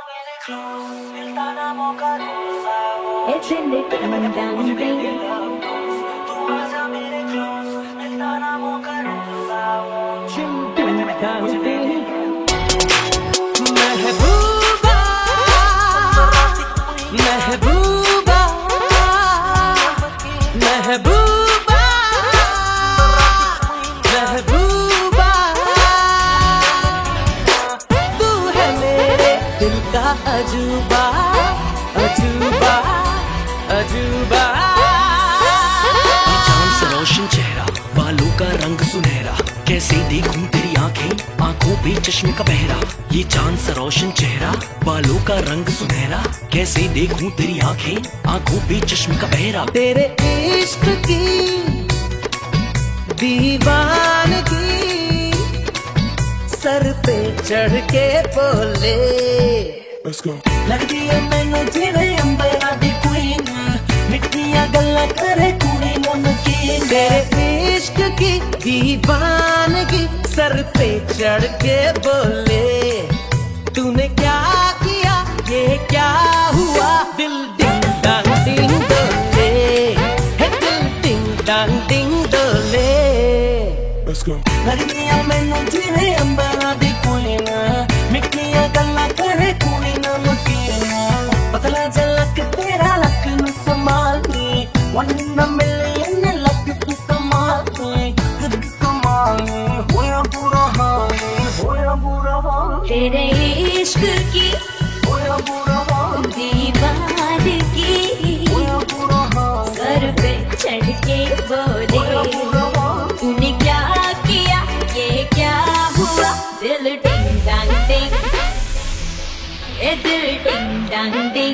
महबूबा महबूबा महबूबा महबूबा तू है मेरे दिल का अजूबा अजूबा अजूबा। चांद सा रोशन चेहरा, बालों का रंग सुनहरा, कैसे देखूं तेरी आंखें, आंखों पे चश्मे का पहरा। ये चांद सा रोशन चेहरा, बालों का रंग सुनहरा, कैसे देखूं तेरी आंखें, आंखों पे चश्मे का पहरा। तेरे इश्क की दीवानगी सर पे चढ़ के बोले। लगदी है मैनू जिवे अंबरा दी क्वीन, मिठियां गल्लां करे कुड़ी नमकीन। तेरे इश्क की दीवानगी सर पे चढ़ के बोले। तूने क्या किया, ये क्या हुआ, दिल डिंग डांग डिंग डोले, है दिल डिंग डांग डिंग डोले। लगदी है मैनू जिवे अंबरा दी क्वीन, मिठियां गल्लां करे कुड़ी नमकीन। पतला झलक तेरा लक नू संभालनी, 1 in a million लक तू कमालनी, खुद कमालनी, होया बुरा हाल, होया बुरा हाल। तेरे इश्क की होया बुरा हाल, दीवानगी होया बुरा हाल, सर पे चढ़ के बोले। होया बुरा हाल। तूने क्या किया, ये क्या हुआ, दिल डिंग डांग डिंग, ये दिल डिंग डांग डिंग।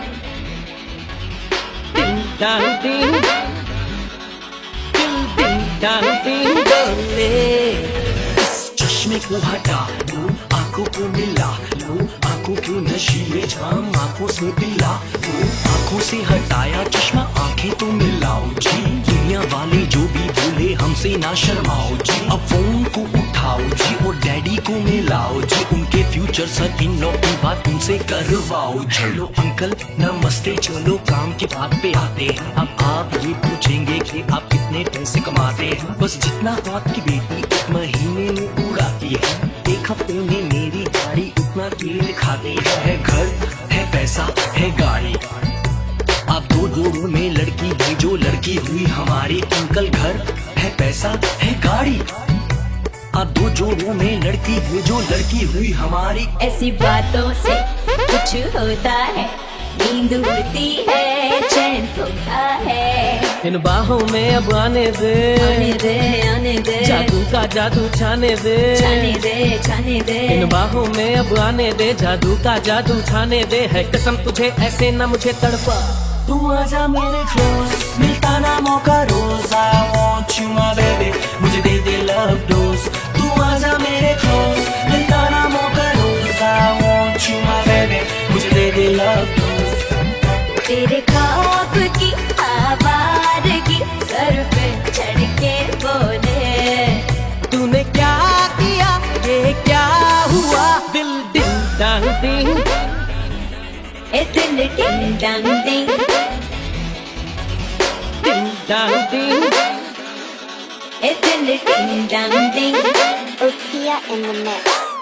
डिंग डांग डिंग, दिल डिंग डांग डिंग डोले। इस चश्मे को हटा लो, आंखों को मिला लो, आंखों के नशीले जाम आंखों से पिला लो। आंखों से हटाया चश्मा, आंखें तो मिलाओ जी। दुनिया वाले जो भी बोले हमसे ना शर्माओ जी। अब फोन को उठाओ जी और डैडी को मिलाओ जी। उनके फ्यूचर सर इन लॉ की बात उनसे करवाओ। चलो अंकल नमस्ते, चलो काम की बात पे आते हैं। अब आप ये पूछेंगे कि आप कितने पैसे कमाते हैं। बस जितना आपकी बेटी एक महीने में उड़ाती है, एक हफ्ते में मेरी गाड़ी उतना तेल खाती है। घर है, पैसा है, गाड़ी। आप दो जोड़ों में लड़की है जो लड़की हुई हमारी। अंकल घर है, पैसा है, गाड़ी। आप दो जोड़ों में लड़की है जो लड़की हुई हमारी। ऐसी बातों से कुछ होता है, नींद उड़ती है, चैन खोता है। इन बाहों में अब आने दे, आने दे, आने दे, जादू का जादू छाने दे, छाने दे, छाने दे। इन बाहों में अब आने दे, जादू का जादू छाने दे। है कसम तुझे ऐसे न मुझे तड़पा, तू आजा मेरे क्लोज, मिलता ना मौका रोज। I want you my baby, मुझे दे दे love dose। तू आजा मेरे क्लोज, मिलता ना मौका रोज। I want you my baby, मुझे दे दे love dose। तेरे ख्वाब की आवारगी सर पे चढ़ के बोले। तूने क्या किया, ये क्या हुआ, दिल डिंग डांग डिंग, ए दिल डिंग डांग डिंग, डिंग डांग डिंग। ए दिल डिंग डांग डिंग। Ukia in the mix.